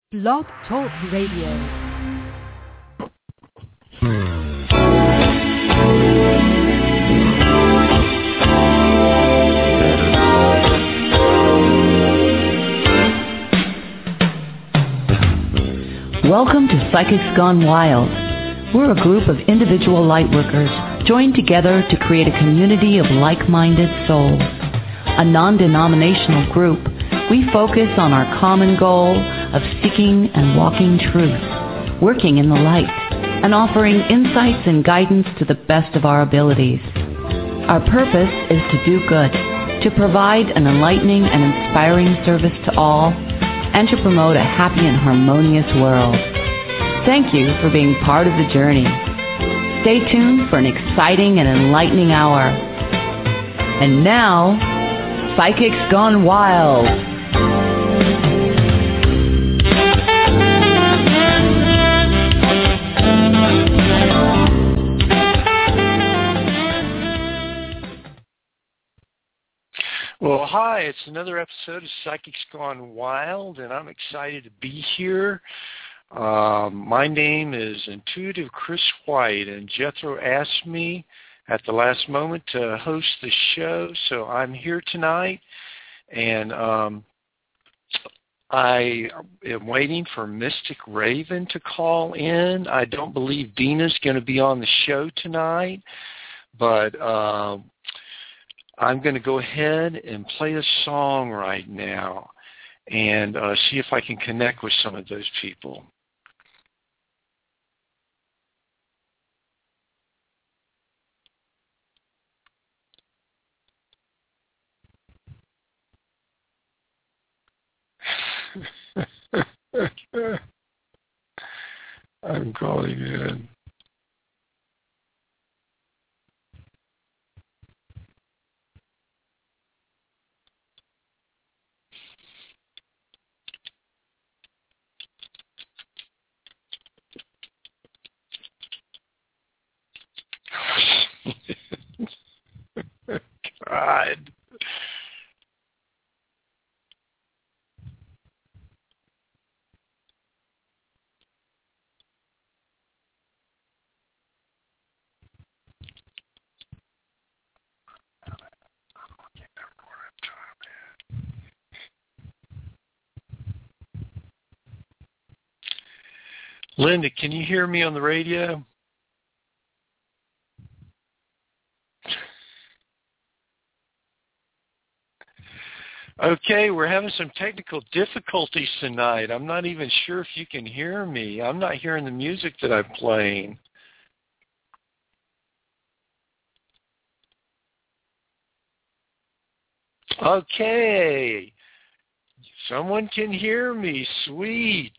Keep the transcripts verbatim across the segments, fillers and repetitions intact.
Blog Talk Radio. Welcome to Psychics Gone Wild. We're a group of individual lightworkers joined together to create a community of like-minded souls. A non-denominational group, we focus on our common goal of seeking and walking truth, working in the light, and offering insights and guidance to the best of our abilities. Our purpose is to do good, to provide an enlightening and inspiring service to all, and to promote a happy and harmonious world. Thank you for being part of the journey. Stay tuned for an exciting and enlightening hour. And now, Psychics Gone Wild. Well, hi, it's another episode of Psychics Gone Wild, and I'm excited to be here. Um, my name is Intuitive Chris White, and Jethro asked me at the last moment to host the show, so I'm here tonight, and um, I am waiting for Mystic Raven to call in. I don't believe Dina's going to be on the show tonight, but uh, I'm going to go ahead and play a song right now and uh, see if I can connect with some of those people. I'm calling in. God. Linda, can you hear me on the radio? Okay, we're having some technical difficulties tonight. I'm not even sure if you can hear me. I'm not hearing the music that I'm playing. Okay, someone can hear me. Sweet.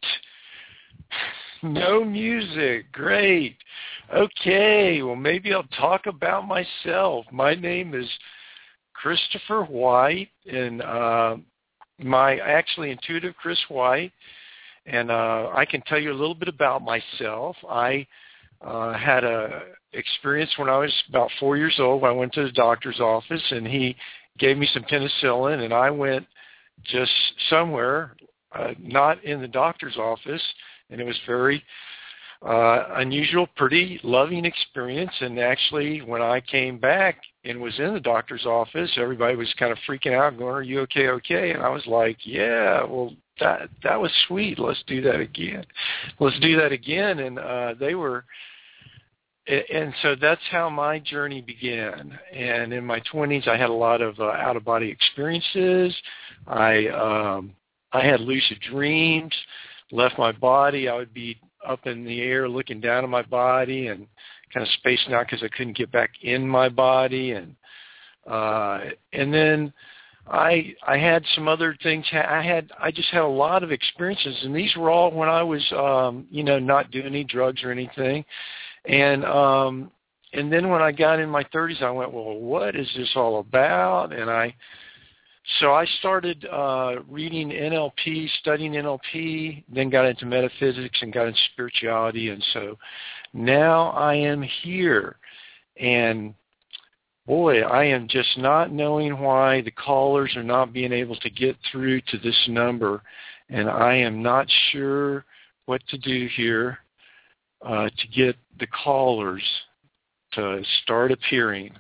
No music. Great. Okay, well, maybe I'll talk about myself. My name is Christopher White, and uh, my actually Intuitive Chris White, and uh, I can tell you a little bit about myself. I uh, had a experience when I was about four years old. I went to the doctor's office, and he gave me some penicillin, and I went just somewhere, uh, not in the doctor's office, and it was very uh, unusual, pretty loving experience. And actually, when I came back and was in the doctor's office, everybody was kind of freaking out, going, "Are you okay, okay?" And I was like, yeah, well, that that was sweet. Let's do that again. Let's do that again. And uh, they were, and so that's how my journey began. And in my twenties, I had a lot of uh, out-of-body experiences. I um, I had lucid dreams, left my body. I would be up in the air looking down at my body and kind of spacing out because I couldn't get back in my body. And uh, and then I I had some other things. I had I just had a lot of experiences, and these were all when I was um, you know not doing any drugs or anything. And um, and then when I got in my thirties, I went, well, what is this all about? And I so I started uh, reading N L P, studying N L P, then got into metaphysics and got into spirituality. And so now I am here. And boy, I am just not knowing why the callers are not being able to get through to this number. and I am not sure what to do here uh, to get the callers to start appearing.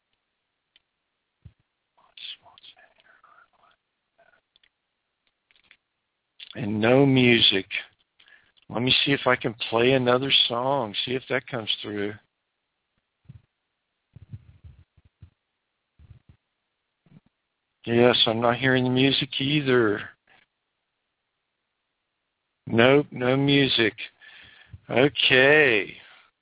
And no music. Let me see if I can play another song, see if that comes through. Yes, I'm not hearing the music either. Nope, no music. Okay.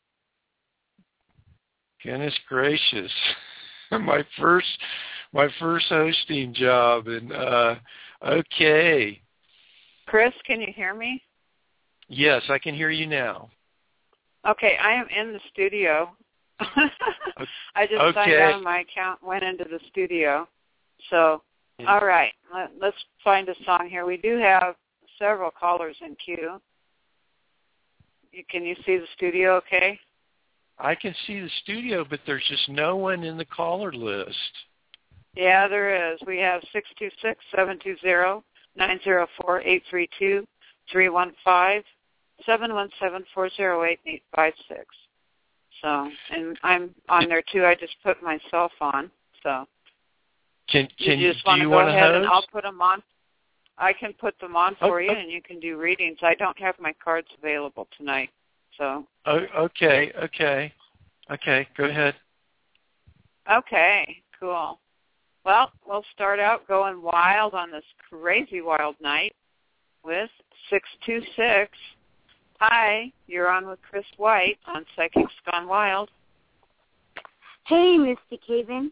Goodness gracious. my first my first hosting job, and uh okay. Chris, can you hear me? Yes, I can hear you now. Okay, I am in the studio. I just okay. signed out of my account, went into the studio. So, all right, let, let's find a song here. We do have several callers in queue. You, can you see the studio okay? I can see the studio, but there's just no one in the caller list. Yeah, there is. We have six two six, seven two zero, nine zero four, eight three two, three one five, seven one seven, four zero eight, eight five six. So, and I'm on there too. I just put myself on. So, can can you just do want you to go want ahead to and I'll put them on. I can put them on for oh, you, oh. and you can do readings. I don't have my cards available tonight. So. Oh, okay, okay, okay. Go ahead. Okay, cool. Well, we'll start out going wild on this crazy wild night with six two six. Hi, you're on with Chris White on Psychics Gone Wild. Hey, Mystic Haven.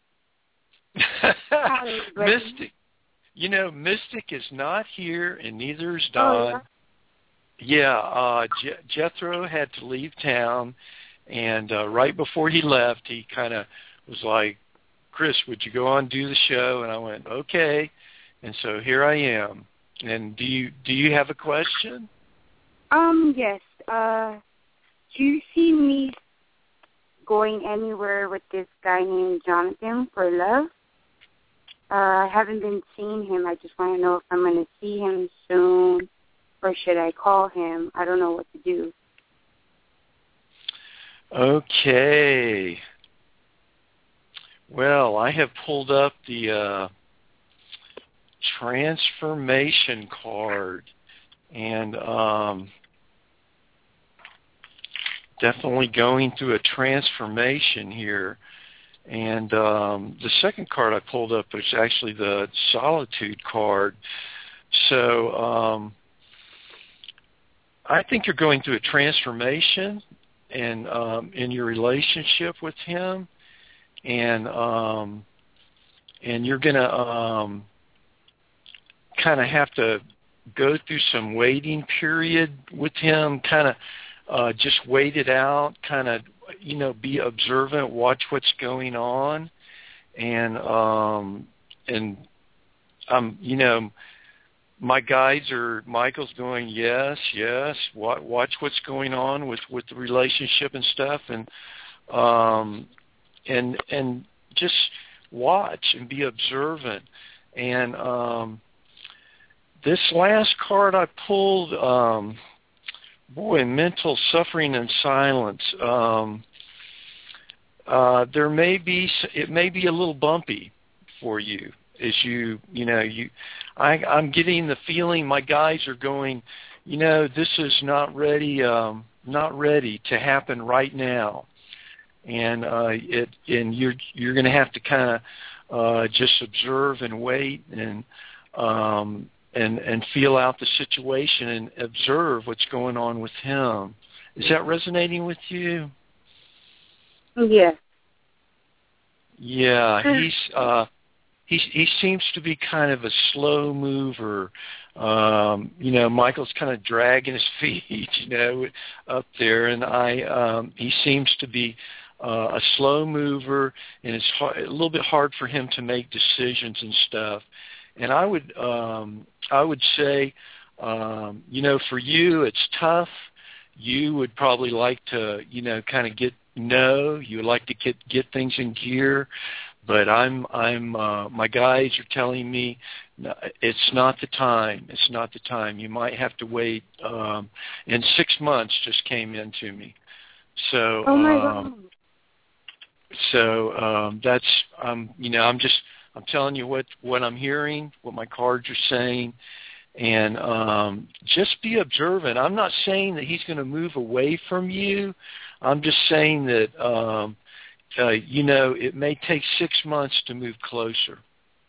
Hi, Mystic. You know, Mystic is not here, and neither is Don. Oh, yeah? Yeah, uh, Je- Jethro had to leave town, and uh, right before he left, he kind of was like, Chris, would you go on and do the show? And I went, okay. And so here I am. And do you do you have a question? Um, yes. Uh, do you see me going anywhere with this guy named Jonathan for love? Uh, I haven't been seeing him. I just want to know if I'm going to see him soon, or should I call him? I don't know what to do. Okay. Well, I have pulled up the uh, transformation card, and um, definitely going through a transformation here. And um, the second card I pulled up was actually the solitude card. So um, I think you're going through a transformation and um, in your relationship with him, and um, and you're going to um, kind of have to go through some waiting period with him, kind of uh, just wait it out, kind of, you know, be observant, watch what's going on, and um, and um, you know, my guides are Michael's going, yes, yes, watch, watch what's going on with, with the relationship and stuff, and um, and and just watch and be observant. And um, this last card I pulled, um, boy, mental suffering and silence. Um, uh, there may be, it may be a little bumpy for you as you, you know, you, I, I'm getting the feeling my guides are going, you know, this is not ready, um, not ready to happen right now. And uh, it, and you're you're going to have to kind of uh, just observe and wait and um, and and feel out the situation and observe what's going on with him. Is that resonating with you? Yes. Yeah, he's uh, he he seems to be kind of a slow mover. Um, you know, Michael's kind of dragging his feet, you know, up there, and I um, he seems to be uh, a slow mover, and it's hard, a little bit hard for him to make decisions and stuff. And I would um, I would say, um, you know, for you it's tough. You would probably like to, you know, kind of get know. You would like to get get things in gear, but I'm I'm uh, my guides are telling me no, it's not the time. It's not the time. You might have to wait. Um, and six months just came into me. So Oh my um, God. so um, that's um, you know I'm just I'm telling you what what I'm hearing, what my cards are saying. And um, just be observant. I'm not saying that he's going to move away from you. I'm just saying that, um, uh, you know, it may take six months to move closer.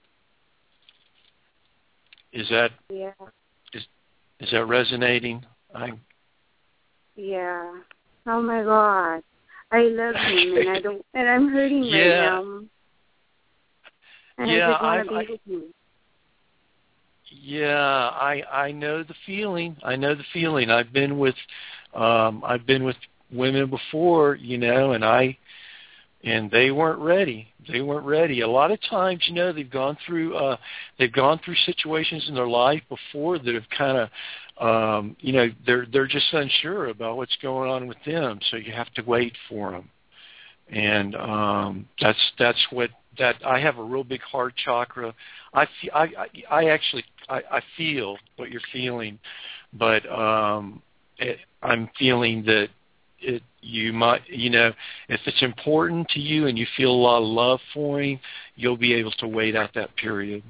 Is that Yeah. is is that resonating? I Yeah. Oh my God. I love him, and I don't, and I'm hurting Yeah. right now. And Yeah, I just want I- to be I- with him. Yeah, I I know the feeling. I know the feeling. I've been with um I've been with women before, you know, and I and they weren't ready. They weren't ready. A lot of times, you know, they've gone through uh they've gone through situations in their life before that have kind of um you know, they're they're just unsure about what's going on with them, so you have to wait for them. And um that's that's what that I have a real big heart chakra. I feel, I, I I actually I, I feel what you're feeling, but um it, I'm feeling that it you might you know if it's important to you and you feel a lot of love for him, you'll be able to wait out that period.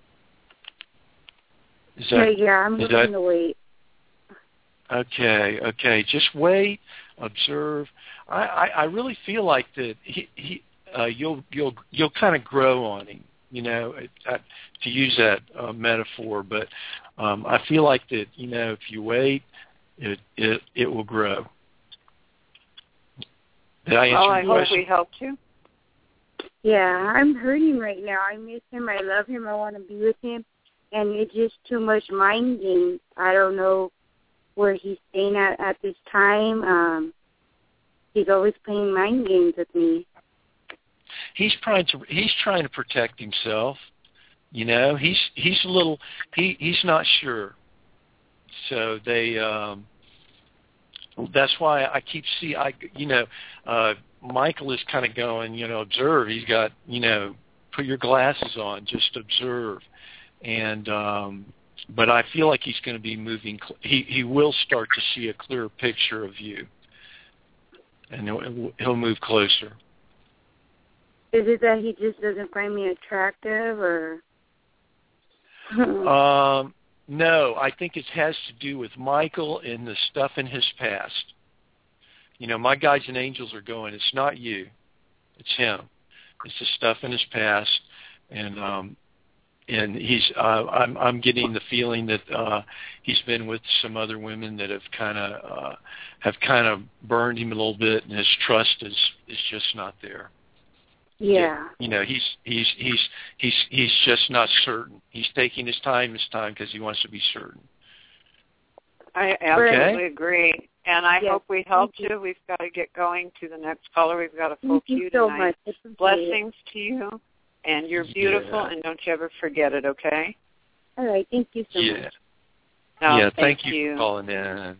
Is that, yeah, yeah, I'm is willing that, to wait. Okay, okay. Just wait, observe. I, I, I really feel like that he, he uh, you'll you'll you'll kind of grow on him, you know, uh, to use that uh, metaphor. But um, I feel like that, you know, if you wait, it it it will grow. Did I answer Well, your I hope question? we helped you. Yeah, I'm hurting right now. I miss him. I love him. I want to be with him. And it's just too much mind games. I don't know where he's staying at at this time. Um, he's always playing mind games with me. He's trying to he's trying to protect himself. You know, he's he's a little he he's not sure. So they um that's why I keep see I you know, uh Michael is kind of going, you know, observe. He's got, you know, put your glasses on, just observe. And um but I feel like he's going to be moving cl- he he will start to see a clearer picture of you. And he'll, he'll move closer. Is it that he just doesn't find me attractive, or? um, no, I think it has to do with Michael and the stuff in his past. You know, my guides and angels are going, it's not you, it's him. It's the stuff in his past, and um, and he's. Uh, I'm I'm getting the feeling that uh, he's been with some other women that have kind of uh, have kind of burned him a little bit, and his trust is is just not there. Yeah. You know, he's he's he's he's he's just not certain. He's taking his time this time because he wants to be certain. I absolutely Okay. agree. And I Yes, hope we helped thank you. you. We've got to get going to the next caller. We've got a full Thank you queue so tonight. much. I appreciate Blessings to you. And you're beautiful, Yeah. and don't you ever forget it, okay? it. All right. Thank you so Yeah. much. No, yeah. thank, Thank you for calling in.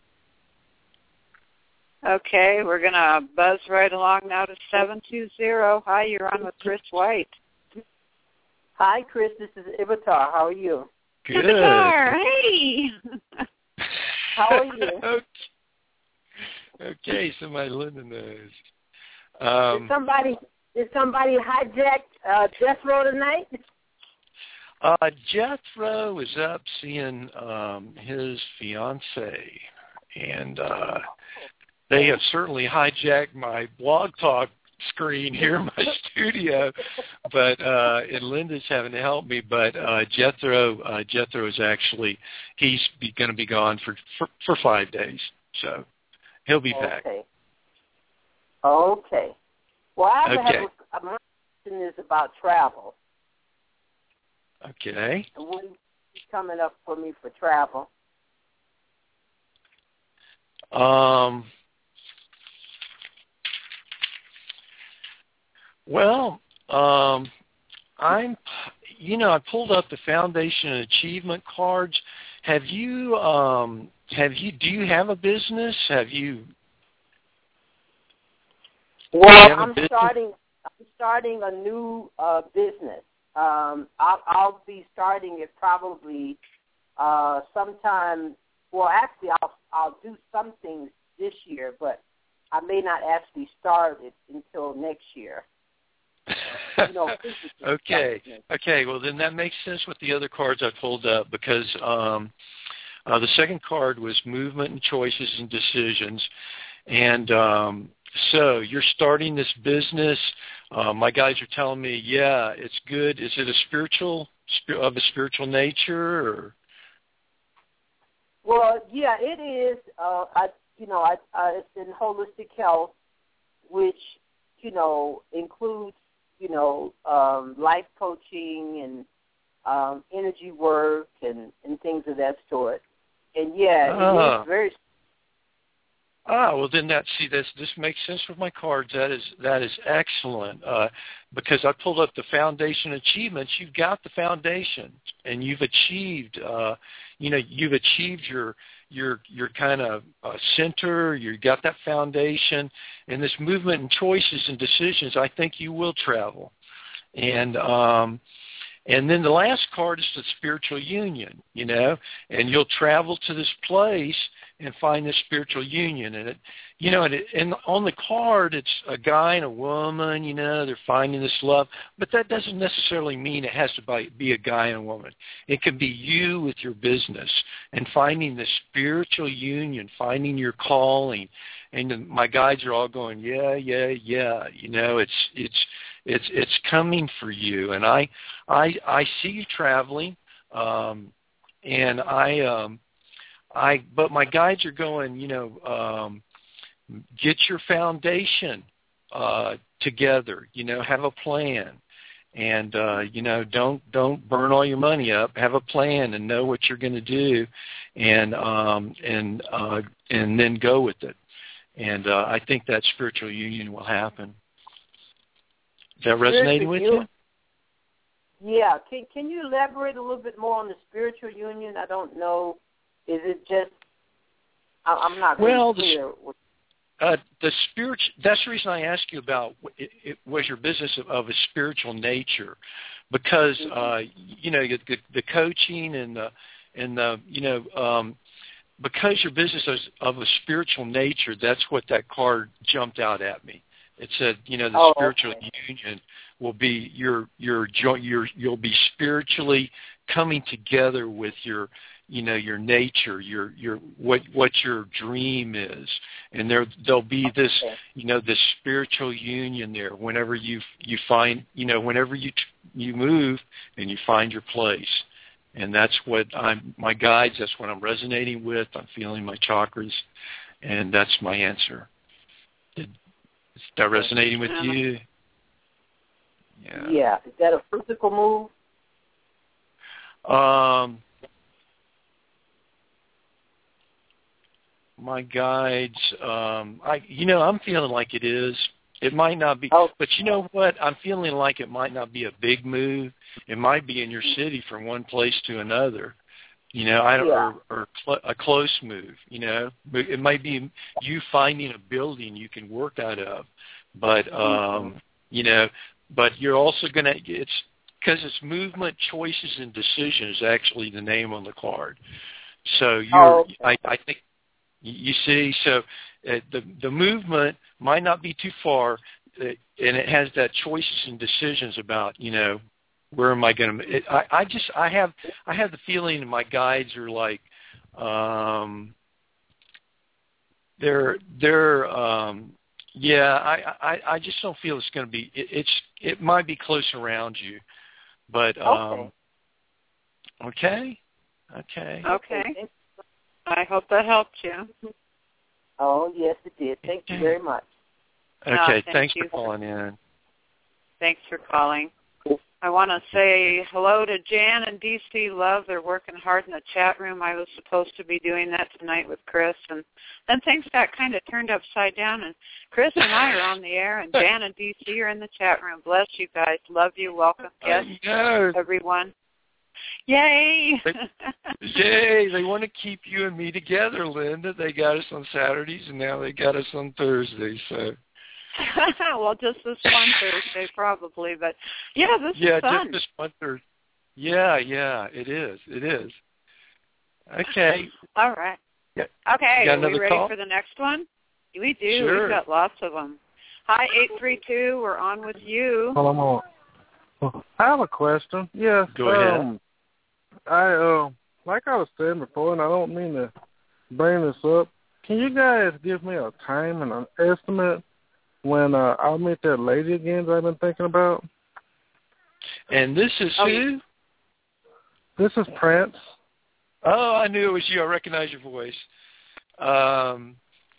Okay, we're going to buzz right along now to seven two zero. Hi, you're on with Chris White. Hi, Chris. This is Ivatar. How are you? Good. Ivatar, hey! How are you? okay. okay, somebody Linda knows. Um, did somebody did somebody hijack uh, Jethro tonight? uh, Jethro is up seeing um, his fiance, and uh, they have certainly hijacked my blog talk screen here in my studio, but uh, and Linda's having to help me. But uh, Jethro, uh, Jethro is actually he's going to be gone for, for for five days, so he'll be back. Okay. Okay. Well, I Okay. have a, my question is about travel. Okay. And what is coming up for me for travel? Um. Well, um, I'm, you know, I pulled up the Foundation and Achievement cards. Have you, um, have you, do you have a business? Have you? Well, have a I'm business? starting. I'm starting a new uh, business. Um, I'll, I'll be starting it probably uh, sometime. Well, actually, I'll I'll do some things this year, but I may not actually start it until next year. You know, okay. Okay. Well, then that makes sense with the other cards I pulled up because um, uh, the second card was movement and choices and decisions, and um, so you're starting this business. Uh, my guys are telling me, yeah, it's good. Is it a spiritual of a spiritual nature or? Well, yeah, it is. Uh, I, you know, I, I, it's in holistic health, which, you know, includes, you know, um, life coaching and um, energy work and, and things of that sort. And yeah, ah. it is very. Ah, well then that see this this makes sense with my cards. That is that is excellent uh, because I pulled up the foundation achievements. You've got the foundation, and you've achieved. Uh, you know, you've achieved your your your kind of uh, center. You've got that foundation, and this movement and choices and decisions. I think you will travel, and. Um, And then the last card is the spiritual union, you know, and you'll travel to this place and find this spiritual union. And, it, you know, and, it, and on the card, it's a guy and a woman, you know, they're finding this love. But that doesn't necessarily mean it has to be a guy and a woman. It can be you with your business and finding the spiritual union, finding your calling. And my guides are all going, yeah, yeah, yeah. You know, it's it's it's it's coming for you. And I I I see you traveling, um, and I um, I but my guides are going, you know, um, get your foundation uh, together. You know, have a plan. And uh, you know, don't don't burn all your money up. Have a plan and know what you're going to do, and um, and uh, and then go with it. And uh, I think that spiritual union will happen. Is that resonating with you? Yeah. Can Can you elaborate a little bit more on the spiritual union? I don't know. Is it just? I, I'm not really well, clear. The, uh, the spirit. That's the reason I asked you about. It, it was your business of, of a spiritual nature, because mm-hmm. uh, you know the, the coaching and the and the you know. Um, Because your business is of a spiritual nature, that's what that card jumped out at me. It said, you know, the oh, spiritual okay. union will be your your your you'll be spiritually coming together with your, you know, your nature, your your what what your dream is, and there there'll be this, you know, this spiritual union there. Whenever you you find, you know, whenever you you move and you find your place. And that's what I'm, my guides, that's what I'm resonating with. I'm feeling my chakras, and that's my answer. Is that resonating with you? Yeah. Yeah. Is that a physical move? Um, my guides, um, I, you know, I'm feeling like it is. It might not be, oh. but you know what? I'm feeling like it might not be a big move. It might be in your city from one place to another, you know, I don't, yeah. or, or cl- a close move, you know. It might be you finding a building you can work out of, but, um, you know, but you're also going to, it's because it's movement, choices, and decisions, actually the name on the card. So you're, oh, okay. I, I think, you see, so uh, the the movement might not be too far, uh, and it has that choices and decisions about, you know, where am I going to? I, I just I have I have the feeling my guides are like, um, they're they're um, yeah. I, I I just don't feel it's going to be. It, it's it might be close around you, but um, okay, okay, okay. I hope that helped you. Oh, yes, it did. Thank you very much. Okay, no, thank thanks you. for calling in. Thanks for calling. I want to say hello to Jan and D C Love. They're working hard in the chat room. I was supposed to be doing that tonight with Chris, and then things got kind of turned upside down, and Chris and I are on the air, and Jan and D C are in the chat room. Bless you guys. Love you. Welcome, guests, yes. everyone. Yay! Yay! They want to keep you and me together, Linda. They got us on Saturdays, and now they got us on Thursdays. So, Well, just this one Thursday probably, but yeah, this yeah, is fun. just this one Thursday. Yeah, yeah, it is. It is. Okay. All right. Yeah. Okay, got are we another ready call? for the next one? We do. Sure. We've got lots of them. Hi, eight three two. We're on with you. Hold on. Well, I have a question. Yes. Go ahead. Um, I uh, like I was saying before, and I don't mean to bring this up. Can you guys give me a time and an estimate when uh, I'll meet that lady again that I've been thinking about? And this is Oh, who? This is Prince. Oh, I knew it was you. I recognize your voice. Um,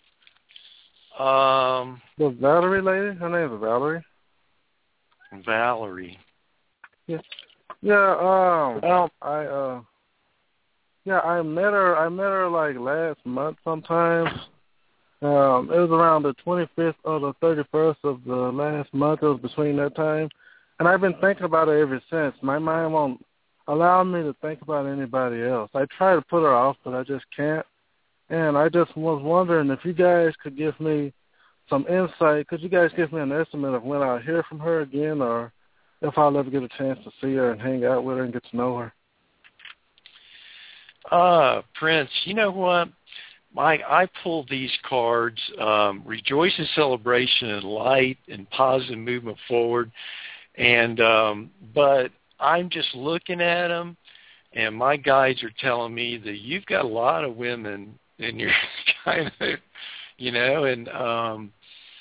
um, The Valerie lady. Her name is Valerie. Valerie. Yeah. Yeah. Um. Well, I uh. Yeah, I met her. I met her like last month sometime. Um, it was around the twenty-fifth or the thirty-first of the last month. It was between that time, and I've been thinking about it ever since. My mind won't allow me to think about anybody else. I try to put her off, but I just can't. And I just was wondering if you guys could give me some insight. Could you guys give me an estimate of when I'll hear from her again, or if I'll ever get a chance to see her and hang out with her and get to know her? Uh, Prince, you know what? Mike, I pull these cards, um, rejoice in celebration and light and positive movement forward. And, um, but I'm just looking at them, and my guides are telling me that you've got a lot of women in your kind of, you know, and, um,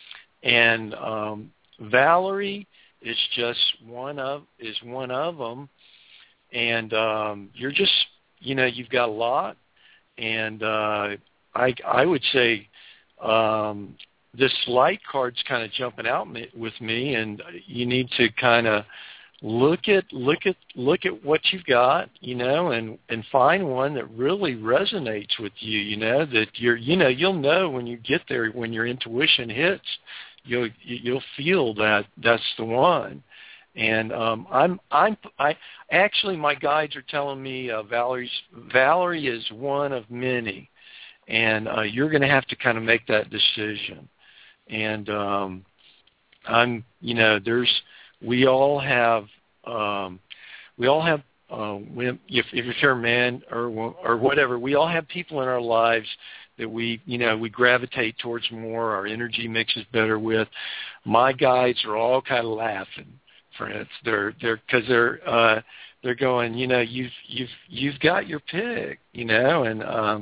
and, um, Valerie is just one of, is one of them. And, um, you're just, you know, you've got a lot, and uh, I I would say um, this light card's kind of jumping out me, with me, and you need to kind of look at look at look at what you've got, you know, and and find one that really resonates with you, you know, that you're, you know, you'll know when you get there, when your intuition hits, you'll you'll feel that that's the one. And um, I'm, I'm, I actually, my guides are telling me uh, Valerie's, Valerie is one of many, and uh, you're going to have to kind of make that decision. And um, I'm, you know, there's, we all have, um, we all have, uh, if, if you're a man or or whatever, we all have people in our lives that we, you know, we gravitate towards more. Our energy mixes better with. My guides are all kind of laughing. Friends, they're they're because they're uh, they're going, you know, you've you've you've got your pick, you know, and um,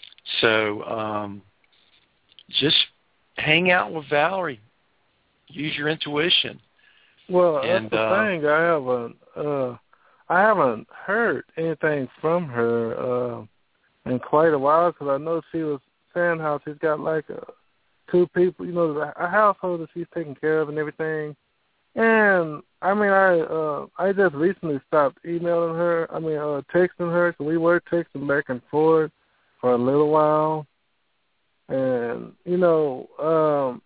so um, just hang out with Valerie, use your intuition. Well, and, that's the uh, thing. I haven't uh, I haven't heard anything from her uh, in quite a while, because I know she was saying how she's got like a, two people, you know, a household that she's taking care of and everything. And I mean, I uh, I just recently stopped emailing her. I mean, uh, texting her. So we were texting back and forth for a little while. And you know, um,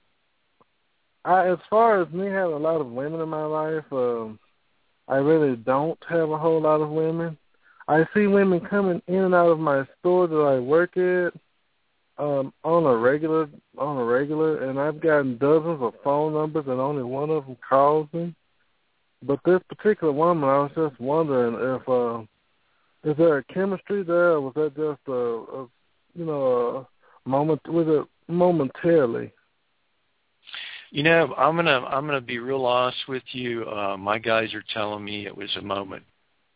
I as far as me having a lot of women in my life, um, I really don't have a whole lot of women. I see women coming in and out of my store that I work at. Um, on a regular, on a regular, and I've gotten dozens of phone numbers, and only one of them calls me. But this particular woman, I was just wondering if, uh, is there a chemistry there, or was that just a, a you know, a moment, was it momentarily? You know, I'm gonna I'm gonna be real honest with you. Uh, my guys are telling me it was a moment,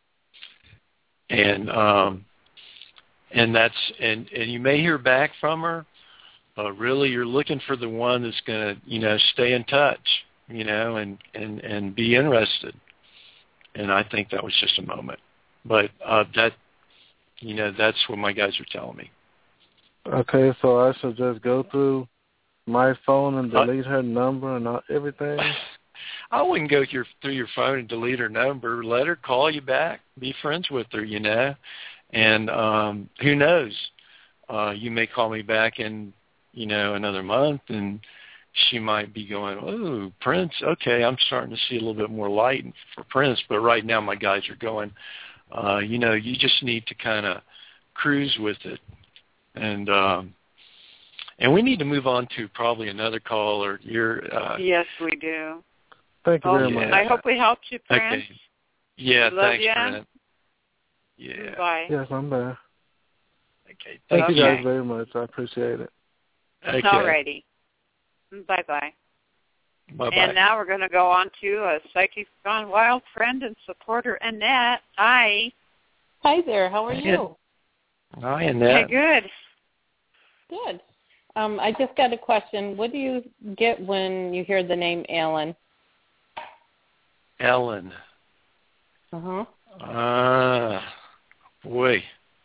and um. And that's and, and you may hear back from her. Uh, really, you're looking for the one that's going to, you know, stay in touch, you know, and, and, and be interested. And I think that was just a moment. But uh, that, you know, that's what my guys are telling me. Okay, so I should just go through my phone and delete uh, her number and all, everything? I wouldn't go through, through your phone and delete her number. Let her call you back. Be friends with her, you know. And um, who knows? Uh, you may call me back in, you know, another month, and she might be going, "Oh, Prince, okay, I'm starting to see a little bit more light for Prince." But right now, my guys are going, uh, you know, you just need to kind of cruise with it, and um, And we need to move on to probably another call or your. Uh, yes, we do. Thank you oh, very yeah. much. I hope we helped you, Prince. Okay. Yeah, we love thanks, you. Brent. Yeah. Bye. Yes, I'm there. Okay. Thank okay. you guys very much. I appreciate it. Okay. All righty. Bye-bye. Bye-bye. And now we're going to go on to a Psychic Gone Wild friend and supporter, Annette. Hi. Hi there. How are you? Hi, Annette. Hey, good. Good. Um, I just got a question. What do you get when you hear the name Alan? Ellen. Uh-huh. Ah, boy.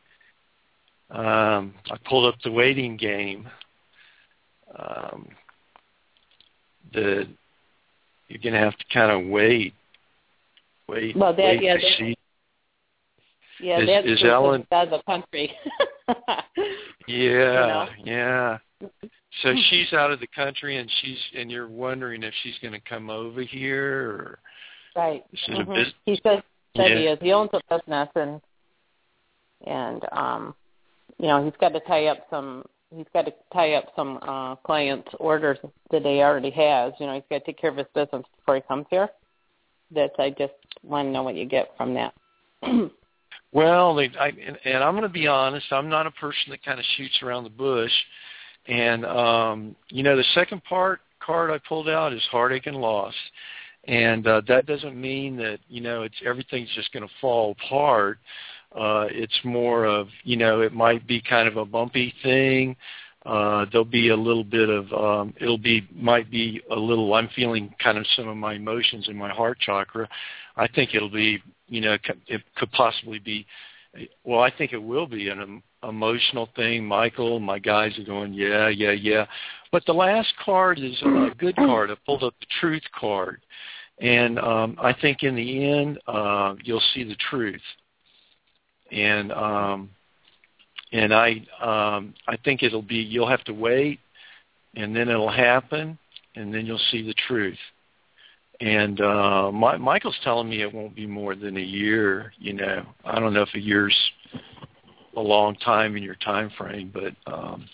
Um, I pulled up the waiting game. Um, the you're going to have to kind of wait. Wait, well, that, wait yeah, to that, see. Yeah, is, that's is Ellen out of the country. Yeah, you know? yeah. So she's out of the country, and she's and you're wondering if she's going to come over here, or right? This is mm-hmm. a bus- He says that yeah. he is. He owns a business, and and um, you know, he's got to tie up some. He's got to tie up some uh, clients' orders that he already has. You know, he's got to take care of his business before he comes here. That's. I just want to know what you get from that. Well, they, I, and, and I'm going to be honest. I'm not a person that kind of shoots around the bush. And, um, you know, the second part card I pulled out is heartache and loss. And uh, that doesn't mean that, you know, it's everything's just going to fall apart. Uh, it's more of, you know, it might be kind of a bumpy thing. Uh, there'll be a little bit of, um, it'll be, might be a little, I'm feeling kind of some of my emotions in my heart chakra. I think it'll be, you know, it could possibly be, well, I think it will be an emotional thing. Michael, my guys are going, yeah, yeah, yeah. But the last card is a good card. I pulled up the truth card. And um, I think in the end, uh, you'll see the truth. And um, and I um, I think it'll be, you'll have to wait, and then it'll happen, and then you'll see the truth. And uh, my, Michael's telling me it won't be more than a year. You know, I don't know if a year's a long time in your time frame, but um,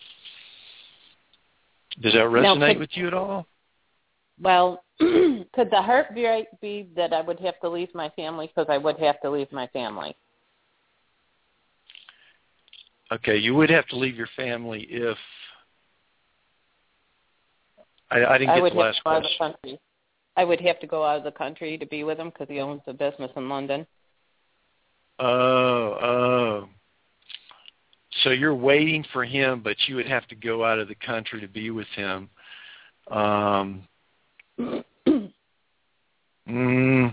does that resonate now, could, with you at all? Well, could the heartbreak be that I would have to leave my family, because I would have to leave my family? Okay, you would have to leave your family if I, I didn't I get would the last have to go out of question. the country. I would have to go out of the country to be with him because he owns a business in London. Oh, oh. So you're waiting for him, but you would have to go out of the country to be with him. Um, mm,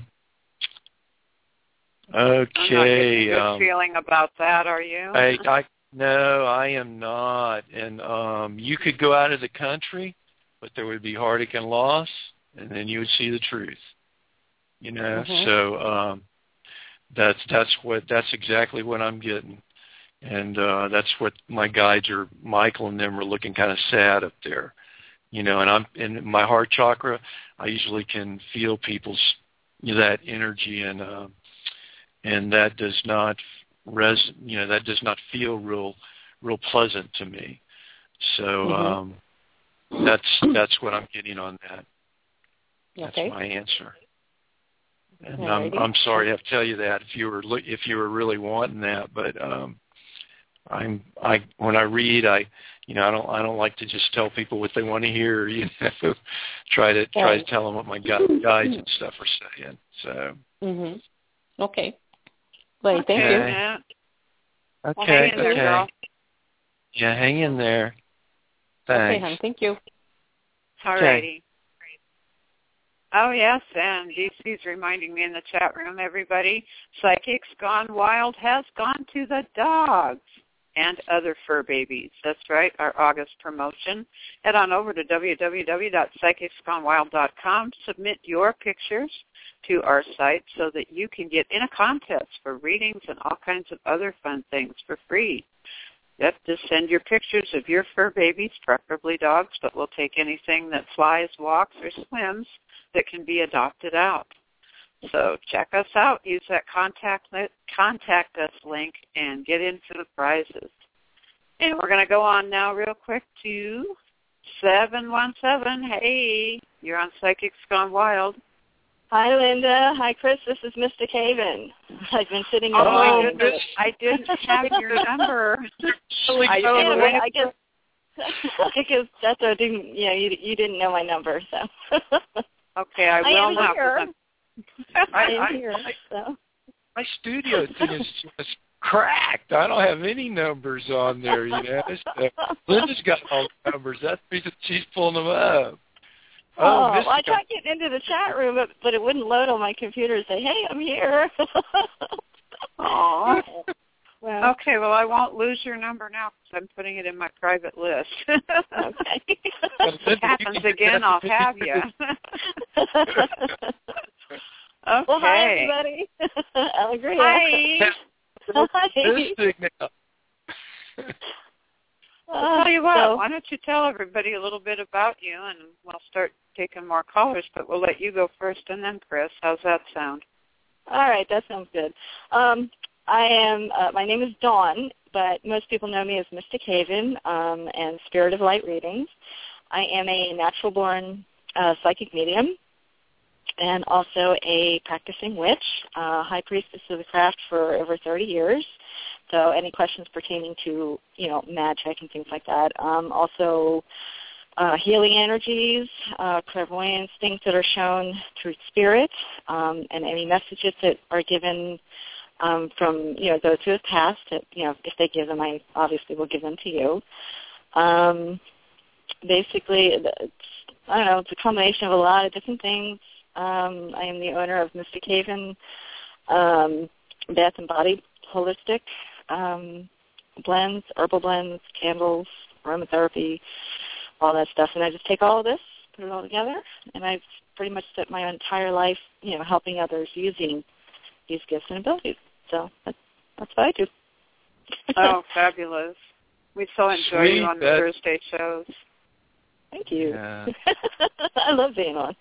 okay. I'm not getting a good um, feeling about that, are you? I, I no, I am not. And um, you could go out of the country, but there would be heartache and loss, and then you would see the truth. You know, mm-hmm. so um, that's that's what that's exactly what I'm getting, and uh, that's what my guides are. Michael and them are looking kind of sad up there. You know, and I'm in my heart chakra. I usually can feel people's, you know, that energy, and uh, and that does not res. You know, that does not feel real, real pleasant to me. So mm-hmm. um, that's that's what I'm getting on that. That's okay. my answer. And Alrighty. I'm I'm sorry to have to tell you that if you were if you were really wanting that, but um, I'm I when I read I. You know, I don't. I don't like to just tell people what they want to hear. You know, try to try right. to tell them what my gu- guides and stuff are saying. So. Mhm. Okay. Well, okay. thank you. Yeah. Okay. Well, hang in there, okay. girl. Yeah, hang in there. Okay, Thanks. hon. Thank you. All righty. Oh, yes, and D C's reminding me in the chat room, everybody, Psychics Gone Wild has gone to the dogs and other fur babies. That's right, our August promotion. Head on over to w w w dot psychics gone wild dot com. Submit your pictures to our site so that you can get in a contest for readings and all kinds of other fun things for free. Yep, just send your pictures of your fur babies, preferably dogs, but we'll take anything that flies, walks, or swims that can be adopted out. So check us out. Use that contact contact us link and get in for the prizes. And we're going to go on now real quick to seven one seven. Hey, you're on Psychics Gone Wild. Hi, Linda. Hi, Chris. This is Mystic Haven. I've been sitting in Oh, my line. goodness. I didn't have your number. I, did, I guess because that's what I didn't, you know, you, you didn't know my number, so. Okay, I will I am now. Here. I, I am I, here, I, so. My studio thing is just cracked. I don't have any numbers on there, you know. Uh, Linda's got all the numbers. That's the reason she's pulling them up. Oh, Oh, well, I tried getting into the chat room, but, but it wouldn't load on my computer and say, hey, I'm here. Aw. Well, okay, well, I won't lose your number now because I'm putting it in my private list. okay. If it happens again, I'll have you. Okay. Well, hi, everybody. Alegria. Hi. Hi. Mystic now. I'll tell you what, So, why don't you tell everybody a little bit about you, and we'll start taking more callers, but we'll let you go first and then Chris. How's that sound? all right, that sounds good. Um, I am, uh, my name is Dawn, but most people know me as Mystic Haven um, and Spirit of Light Readings. I am a natural-born uh, psychic medium and also a practicing witch, uh, high priestess of the craft for over thirty years. So any questions pertaining to, you know, magic and things like that. Um, also uh, healing energies, uh, clairvoyance, things that are shown through spirit, um, and any messages that are given um, from, you know, those who have passed. That, you know, if they give them, I obviously will give them to you. Um, basically, it's, I don't know, it's a combination of a lot of different things. Um, I am the owner of Mystic Haven, um, Bath and Body Holistic um, blends, herbal blends, candles, aromatherapy, all that stuff. And I just take all of this, put it all together, and I've pretty much spent my entire life, you know, helping others using these gifts and abilities. So that's, that's what I do. Oh, fabulous. We so enjoy Sweet, you on the that- Thursday shows. Thank you. Yeah. I love being on.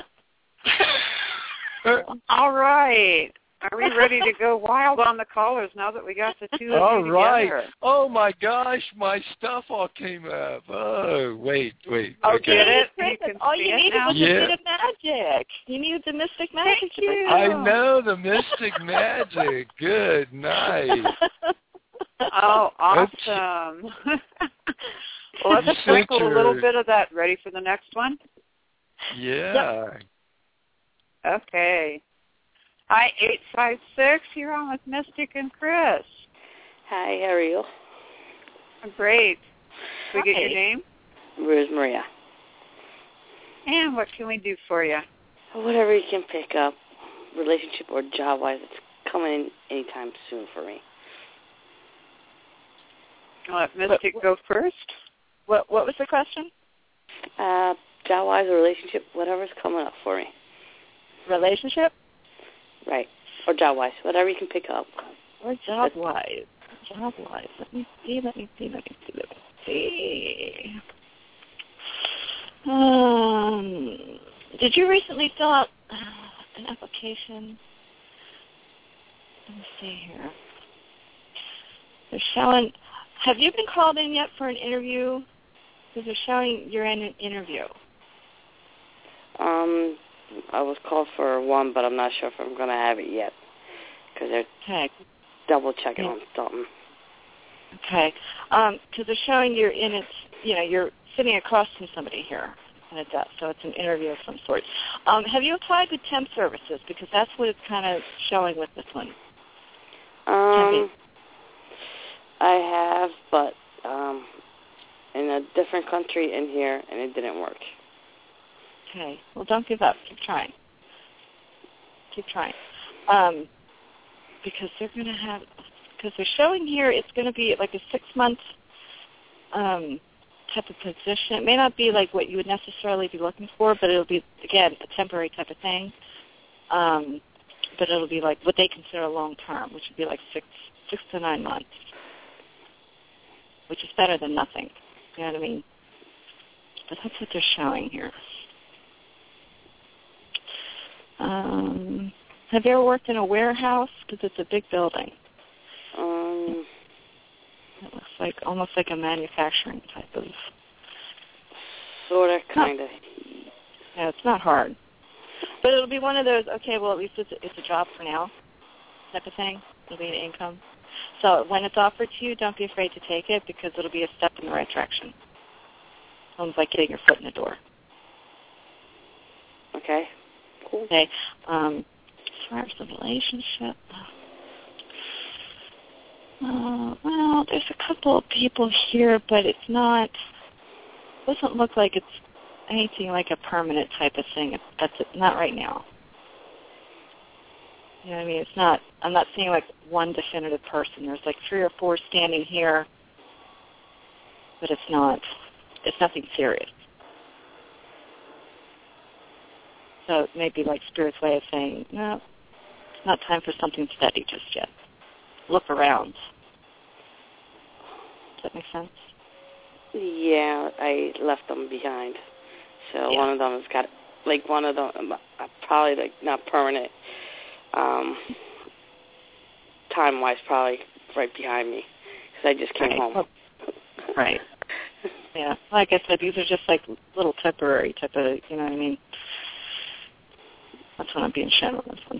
All right. Are we ready to go wild on the callers now that we got the two of All you right. together? Oh, my gosh, my stuff all came up. Oh, wait, wait. Oh, okay. did it? Chris, You can all see you it needed now? was Yeah. a bit of magic. You needed the mystic magic. Thank you. I know, the mystic magic. Good night. Oh, awesome. Well, let's sprinkle a little bit of that. Ready for the next one? Yeah. Okay. Hi, eight five six. You're on with Mystic and Chris. Hi, how are you? Great. Can we get your Hi. name? Rose Maria. And what can we do for you? Whatever you can pick up, relationship or job-wise, it's coming anytime soon for me. I'll let Mystic go first. What What was the question? Uh, job-wise or relationship, whatever's coming up for me. Relationship Right. Or job-wise, whatever you can pick up. or job-wise? Job-wise. Let me see, let me see, let me see, let me see. Um, did you recently fill out uh, an application? Let me see here. They're showing, have you been called in yet for an interview? Because they're showing you're in an interview. Um, I was called for one, but I'm not sure if I'm going to have it yet because they're Okay. double-checking Yeah. on something. Okay. Um, because they're showing you're in it, you know, you're sitting across from somebody here at a desk, so it's an interview of some sort. Um, have you applied to temp services? Because that's what it's kind of showing with this one. Um, I have, but um, in a different country in here, and it didn't work. Okay. Well, don't give up. Keep trying. Keep trying. Um, because they're going to have, because they're showing here it's going to be like a six-month um, type of position. It may not be like what you would necessarily be looking for, but it'll be, again, a temporary type of thing. Um, but it'll be like what they consider long-term, which would be like six, six to nine months, which is better than nothing. You know what I mean? But that's what they're showing here. Um, have you ever worked in a warehouse? Because it's a big building. Um, It looks like almost like a manufacturing type of. Sort of, kind of. Yeah, it's not hard. But it'll be one of those, okay, well, at least it's a, it's a job for now type of thing. It'll be an income. So when it's offered to you, don't be afraid to take it because it'll be a step in the right direction. Sounds like getting your foot in the door. Okay, cool. Okay. Um, as far as the relationship, uh, well, there's a couple of people here, but it's not, doesn't look like it's anything like a permanent type of thing. That's it, not right now. You know what I mean? It's not, I'm not seeing like one definitive person. There's like three or four standing here, but it's not, it's nothing serious. So it may be like Spirit's way of saying, no, it's not time for something steady just yet. Look around. Does that make sense? Yeah, I left them behind. So yeah. one of them has got, like one of them, probably like not permanent, um, time-wise, probably right behind me because I just came right. home. Right. Yeah. Like I said, these are just like little temporary type of, you know what I mean? That's what I'm being shown on this one.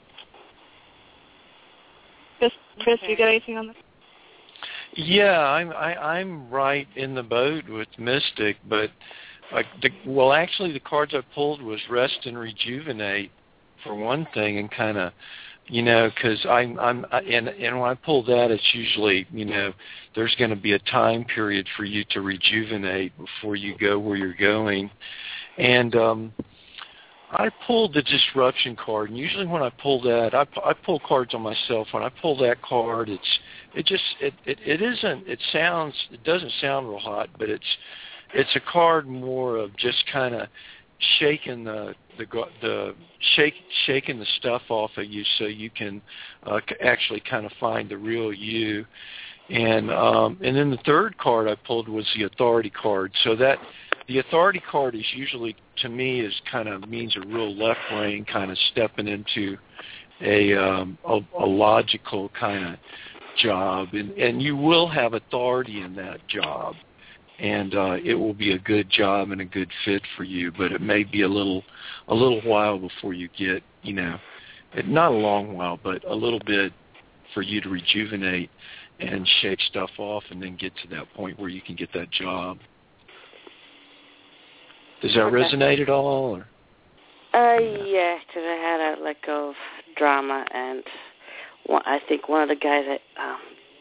Chris, Chris okay. You got anything on this? Yeah, I'm I, I'm right in the boat with Mystic, but like the, well, actually, the cards I pulled was Rest and Rejuvenate for one thing, and kind of, you know, because I'm I'm I, and and when I pull that, it's usually, you know, there's going to be a time period for you to rejuvenate before you go where you're going, and um. I pulled the Disruption card, and usually when I pull that, I, I pull cards on myself. When I pull that card, it's it just it, it it isn't. It sounds it doesn't sound real hot, but it's it's a card more of just kind of shaking the the the shake shaking the stuff off of you, so you can uh, actually kind of find the real you. And um, and then the third card I pulled was the Authority card. So that the Authority card is usually, to me, is kind of means a real left brain kind of stepping into a um, a, a logical kind of job, and and you will have authority in that job, and uh, it will be a good job and a good fit for you. But it may be a little a little while before you get, you know, not a long while, but a little bit for you to rejuvenate and shake stuff off, and then get to that point where you can get that job. Does that okay. resonate at all? Or? Uh, yeah, because I had to let go of drama, and one, I think one of the guys that um,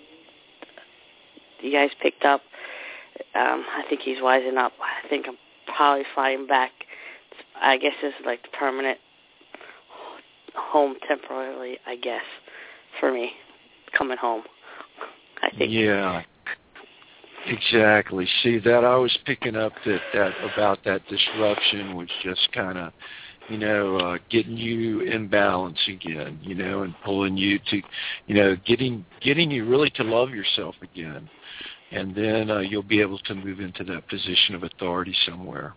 you guys picked up, um, I think he's wising up. I think I'm probably flying back. I guess this is like the permanent home temporarily, I guess, for me, coming home. I think. Yeah, exactly. See, that I was picking up that, that about that disruption was just kind of, you know, uh, getting you in balance again, you know, and pulling you to, you know, getting getting you really to love yourself again. And then uh, you'll be able to move into that position of authority somewhere.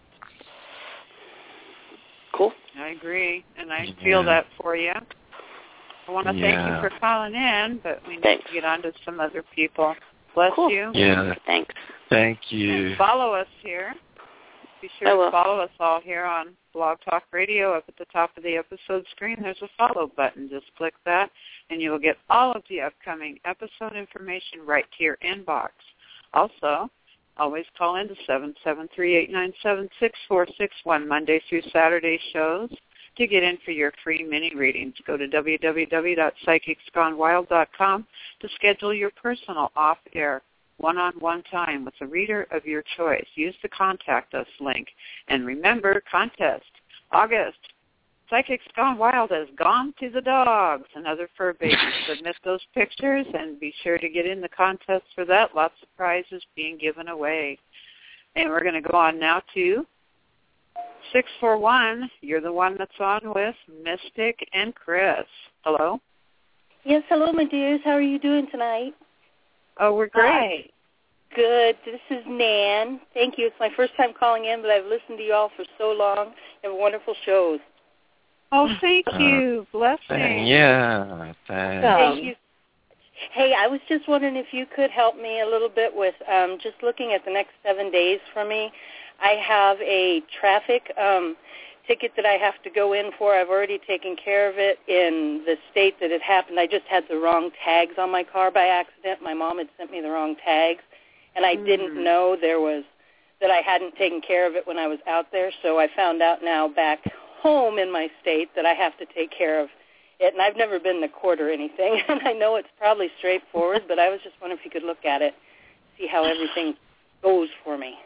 Cool. I agree, and I yeah. feel that for you. I want to yeah. thank you for calling in, but we need Thanks. to get on to some other people. Bless cool. you. Yeah. Thanks. Thank you. Follow us here. Be sure to follow us all here on Blog Talk Radio. Up at the top of the episode screen, there's a follow button. Just click that, and you will get all of the upcoming episode information right to your inbox. Also, always call in to seven seven three, eight nine seven, six four six one Monday through Saturday shows to get in for your free mini readings. Go to w w w dot psychics gone wild dot com to schedule your personal off-air one-on-one time with a reader of your choice. Use the Contact Us link. And remember, contest, August. Psychics Gone Wild has gone to the dogs and other fur babies. Submit those pictures and be sure to get in the contest for that. Lots of prizes being given away. And we're going to go on now to six four one. You're the one that's on with Mystic and Chris. Hello? Yes, hello, my dears. How are you doing tonight? Oh, we're great. Hi. Good. This is Nan. Thank you. It's my first time calling in, but I've listened to you all for so long. You have wonderful shows. Oh, thank you. Blessing. Yeah, thanks. Thank you. Hey, I was just wondering if you could help me a little bit with um, just looking at the next seven days for me. I have a traffic um, ticket that I have to go in for. I've already taken care of it in the state that it happened. I just had the wrong tags on my car by accident. My mom had sent me the wrong tags, and I mm. didn't know there was that I hadn't taken care of it when I was out there. So I found out now back home in my state that I have to take care of it, and I've never been to court or anything, and I know it's probably straightforward, but I was just wondering if you could look at it, see how everything goes for me.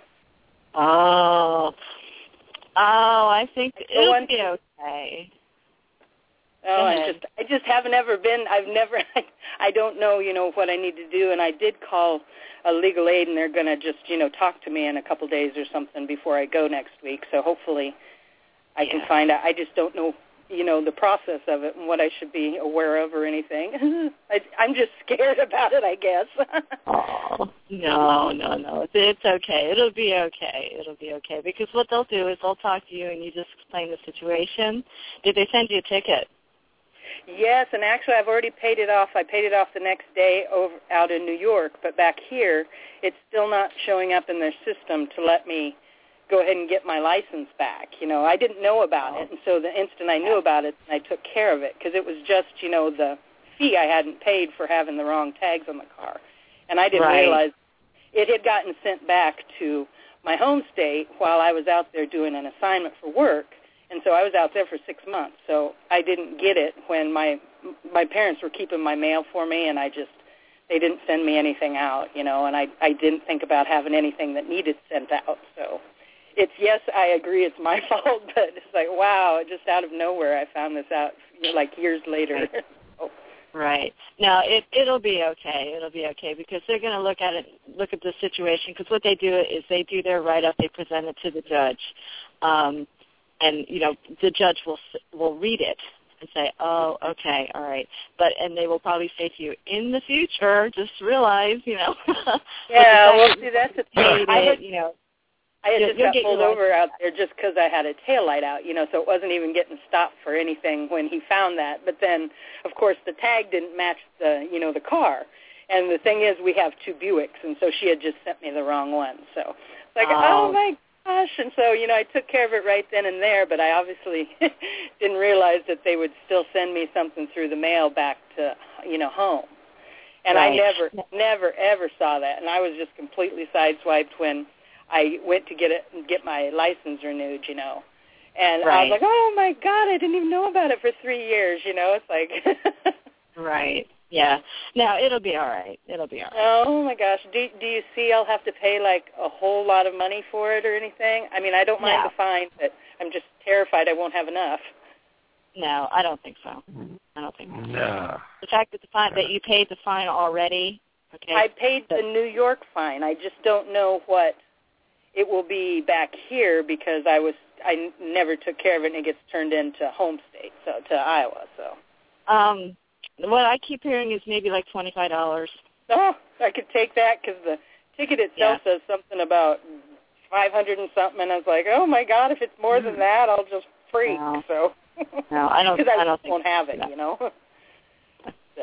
Oh, oh, I think it'll one, be okay. Oh, I just, I just haven't ever been. I've never. I, I don't know, you know, what I need to do, and I did call a legal aid, and they're going to just, you know, talk to me in a couple days or something before I go next week. So hopefully, I yeah. can find out. I just don't know, you know, the process of it and what I should be aware of or anything. I, I'm just scared about it, I guess. Oh, no, no, no. It's, it's okay. It'll be okay. It'll be okay. Because what they'll do is they'll talk to you and you just explain the situation. Did they send you a ticket? Yes, and actually I've already paid it off. I paid it off the next day over out in New York, but back here it's still not showing up in their system to let me go ahead and get my license back. You know, I didn't know about oh. it, and so the instant I knew about it, I took care of it because it was just, you know, the fee I hadn't paid for having the wrong tags on the car. And I didn't right. realize it had gotten sent back to my home state while I was out there doing an assignment for work. And so I was out there for six months. So I didn't get it when my my parents were keeping my mail for me, and I just, they didn't send me anything out, you know, and I, I didn't think about having anything that needed sent out. So it's, yes, I agree it's my fault, but it's like, wow, just out of nowhere I found this out, you know, like years later. Right. oh. Right. No, it, it'll be okay. It'll be okay because they're going to look at it, look at the situation, because what they do is they do their write-up, they present it to the judge. Um And, you know, the judge will will read it and say, oh, okay, all right. But and they will probably say to you, in the future, just realize, you know. Yeah, well, see, that's the thing. I had, you know, I had just got pulled over out there just because I had a taillight out, you know, so it wasn't even getting stopped for anything when he found that. But then, of course, the tag didn't match the, you know, the car. And the thing is, we have two Buicks, and so she had just sent me the wrong one. So it's like, oh, oh my gosh. And so, you know, I took care of it right then and there, but I obviously didn't realize that they would still send me something through the mail back to, you know, home. And right. I never, never, ever saw that. And I was just completely sideswiped when I went to get it, get my license renewed, you know. And right. I was like, oh, my God, I didn't even know about it for three years, you know. It's like. Right. Yeah. No, it'll be all right. It'll be all right. Oh, my gosh. Do, do you see I'll have to pay, like, a whole lot of money for it or anything? I mean, I don't mind no. the fine, but I'm just terrified I won't have enough. No, I don't think so. I don't think so. No. The fact that the fine that you paid the fine already. Okay. I paid the New York fine. I just don't know what it will be back here because I was I never took care of it, and it gets turned into home state, so to Iowa. So. Um. What I keep hearing is maybe like twenty-five dollars. Oh, I could take that because the ticket itself yeah. says something about five hundred and something, and I was like, oh my God, if it's more mm-hmm. than that, I'll just freak. No. So, no, I don't. Because I, I don't won't think have it, no. you know. So.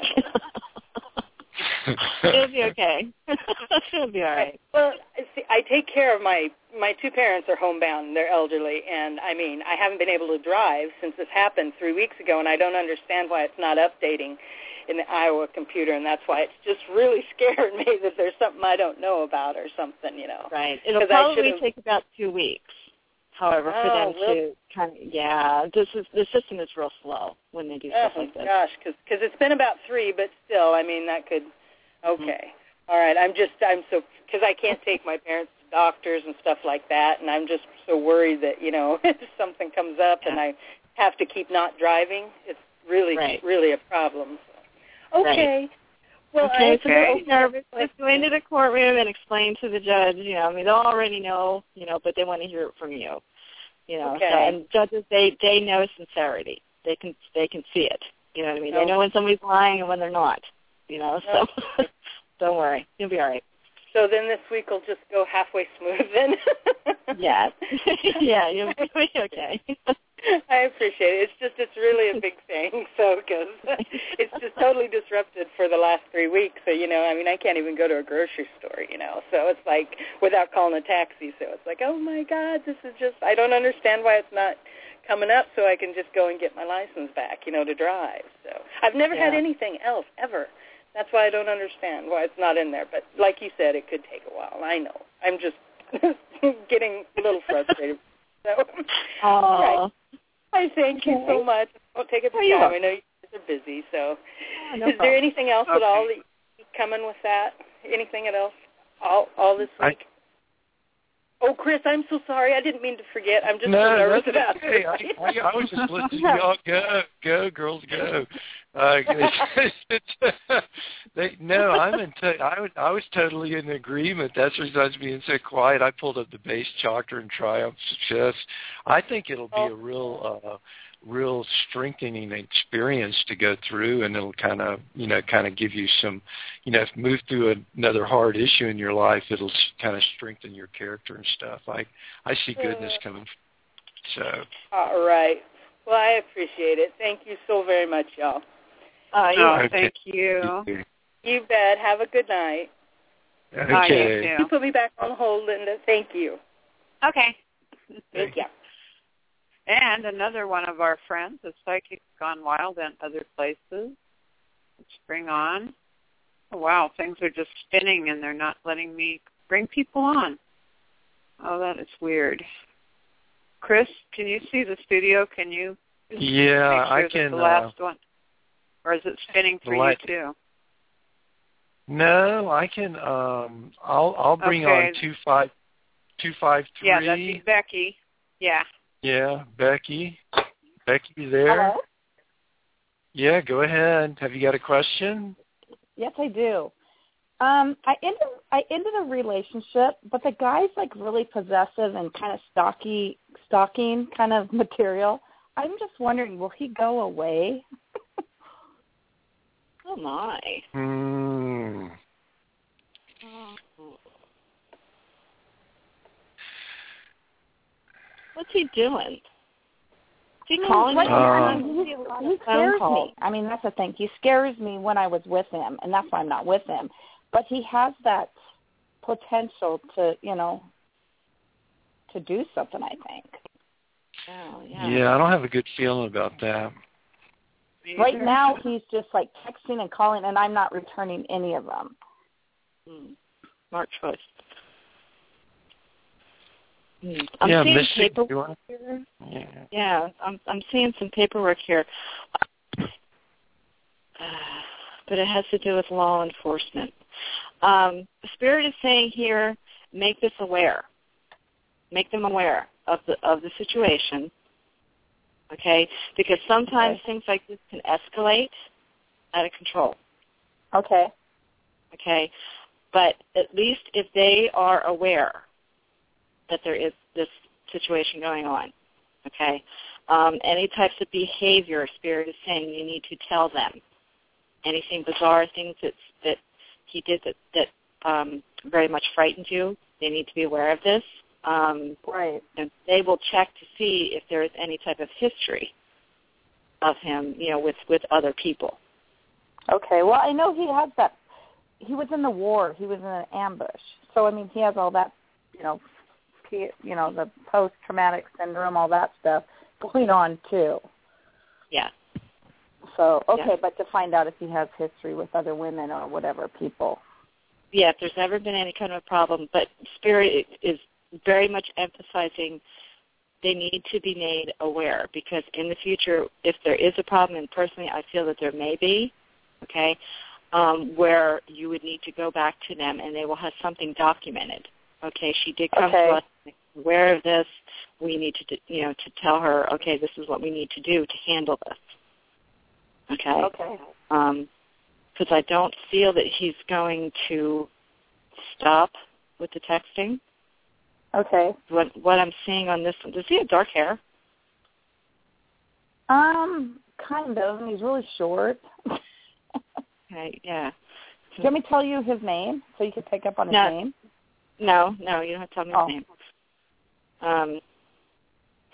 It'll be okay. It'll be all right. Well, see, I take care of my my two parents are homebound. They're elderly, and I mean, I haven't been able to drive since this happened three weeks ago, and I don't understand why it's not updating in the Iowa computer, and that's why it's just really scared me that there's something I don't know about or something, you know. Right. It'll probably take about two weeks. However, for oh, them to kind of, yeah, this is the system is real slow when they do stuff oh, like this. Gosh, because it's been about three, but still, I mean, that could, okay. Mm-hmm. All right, I'm just, I'm so, because I can't take my parents to doctors and stuff like that, and I'm just so worried that, you know, if something comes up yeah. and I have to keep not driving, it's really, right. really a problem. So. Okay. Right. Well, okay, I so don't be nervous. Just go into the courtroom and explain to the judge. You know, I mean, they'll already know, you know, but they want to hear it from you. You know, okay. so, and judges, they they know sincerity. They can they can see it. You know what I mean? Okay. They know when somebody's lying and when they're not. You know, so okay. Don't worry, you'll be all right. So then this week will just go halfway smooth then. yeah, yeah, you'll be okay. I appreciate it. It's just, it's really a big thing, so, because it's just totally disrupted for the last three weeks. So, you know, I mean, I can't even go to a grocery store, you know, so it's like, without calling a taxi, so it's like, oh, my God, this is just, I don't understand why it's not coming up so I can just go and get my license back, you know, to drive. So I've never yeah. had anything else, ever. That's why I don't understand why it's not in there. But like you said, it could take a while. I know. I'm just getting a little frustrated. So, all right. I thank you so much. Don't take up your time. I know you guys are busy. So, oh, no is problem. there anything else okay. at all that you coming with that? Anything else? All all this week? I, oh, Chris, I'm so sorry. I didn't mean to forget. I'm just no, so nervous that's about okay. it. I, I, I was just listening to y'all go, go, girls, go. Uh, it's, it's, they, no, I'm in. T- I was I was totally in agreement. That's the reason I was being so quiet. I pulled up the base chakra and triumph success. I think it'll be a real, uh, real strengthening experience to go through, and it'll kind of, you know, kind of give you some, you know, if you move through another hard issue in your life, it'll kind of strengthen your character and stuff. I I see goodness coming. So. All right. Well, I appreciate it. Thank you so very much, y'all. Uh, yeah, okay. Thank you. You bet. Have a good night. Okay. You put me back on hold, Linda. Thank you. Okay. Thank you. And another one of our friends, the Psychic Gone Wild and Other Places. Let's bring on. Oh, wow, things are just spinning and they're not letting me bring people on. Oh, that is weird. Chris, can you see the studio? Can you Yeah, make sure I can. The last uh, one, or is it spinning for light. you too? No, I can. Um, I'll I'll bring okay. on two five two five three. Yeah, that'd be Becky. Yeah. Yeah, Becky. Becky, you there? Hello? Yeah, go ahead. Have you got a question? Yes, I do. Um, I ended I ended a relationship, but the guy's like really possessive and kind of stalky, stalking kind of material. I'm just wondering, will he go away? Oh my. Hmm. What's he doing? Is he No, calling like, you? I Um, mean, he, he scares me. I mean, that's the thing. He scares me when I was with him, and that's why I'm not with him. But he has that potential to, you know, to do something, I think. Oh, yeah. Yeah, I don't have a good feeling about that. Right now, he's just like texting and calling, and I'm not returning any of them. Hmm. Smart choice. Hmm. I'm yeah, seeing Mystic, paperwork you want? here. Yeah. Yeah, I'm I'm seeing some paperwork here, but it has to do with law enforcement. Um, the Spirit is saying here, make this aware, make them aware of the of the situation. Okay, because sometimes okay. things like this can escalate out of control. Okay. Okay, but at least if they are aware that there is this situation going on, okay, um, any types of behavior, Spirit is saying you need to tell them. Anything bizarre, things that that he did that that um, very much frightened you, they need to be aware of this. Um, right. And they will check to see if there is any type of history of him, you know, with, with other people. Okay. Well, I know he has that. He was in the war. He was in an ambush. So, I mean, he has all that, you know, P, you know, the post-traumatic syndrome, all that stuff going on, too. Yeah. So, okay, yeah. But to find out if he has history with other women or whatever people. Yeah, if there's ever been any kind of a problem. But Spirit is very much emphasizing they need to be made aware, because in the future, if there is a problem, and personally I feel that there may be, okay, um, where you would need to go back to them and they will have something documented. Okay, she did come okay. to us aware of this. We need to, you know, to tell her, okay, this is what we need to do to handle this. Okay. Okay. Um, because I don't feel that he's going to stop with the texting. Okay. What what I'm seeing on this one, does he have dark hair? Um, kind of. He's really short. Okay, yeah. Do you want me to tell you his name so you can pick up on his no, name? No, no, you don't have to tell me oh. his name. Um,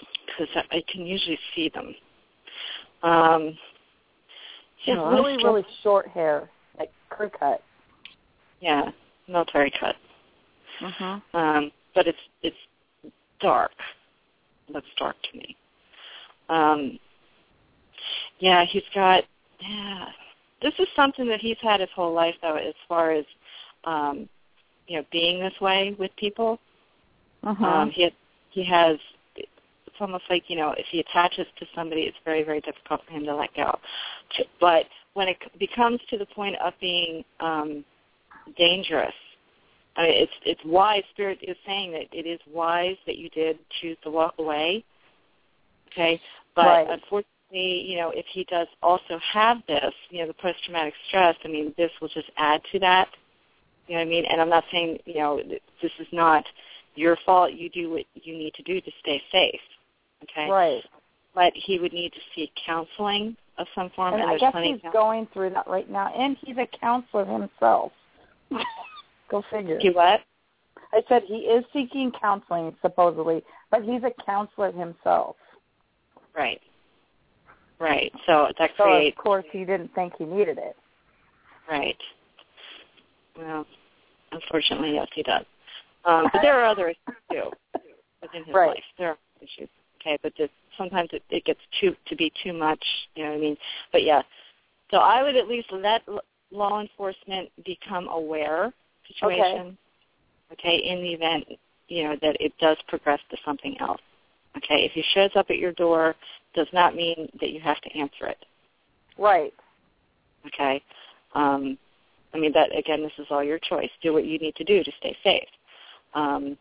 because I, I can usually see them. Um, It's really, really short hair, like crew cut. Yeah, military cut. Mm-hmm. Um, but it's it's dark. Looks dark to me. Um, yeah, he's got. Yeah, this is something that he's had his whole life, though, as far as um, you know, being this way with people. Mm-hmm. Um, he had, he has. It's almost like, you know, if he attaches to somebody, it's very, very difficult for him to let go. But when it becomes to the point of being um, dangerous, I mean, it's it's wise. Spirit is saying that it is wise that you did choose to walk away. Okay, but right. unfortunately, you know, if he does also have this, you know, the post-traumatic stress, I mean, this will just add to that. You know what I mean? And I'm not saying, you know, this is not your fault. You do what you need to do to stay safe. Okay. Right. But he would need to seek counseling of some form. And, and I guess plenty he's of going through that right now, and he's a counselor himself. Go figure. He what? I said he is seeking counseling, supposedly, but he's a counselor himself. Right. Right. So that so creates... of course, he didn't think he needed it. Right. Well, unfortunately, yes, he does. Um, but there are other issues, too, within his right. life. There are issues. Okay, but just, sometimes it, it gets too to be too much, you know what I mean? But, yeah, so I would at least let law enforcement become aware situation, okay. okay, in the event, you know, that it does progress to something else. Okay, if he shows up at your door, does not mean that you have to answer it. Right. Okay. Um, I mean, that again, this is all your choice. Do what you need to do to stay safe. Um,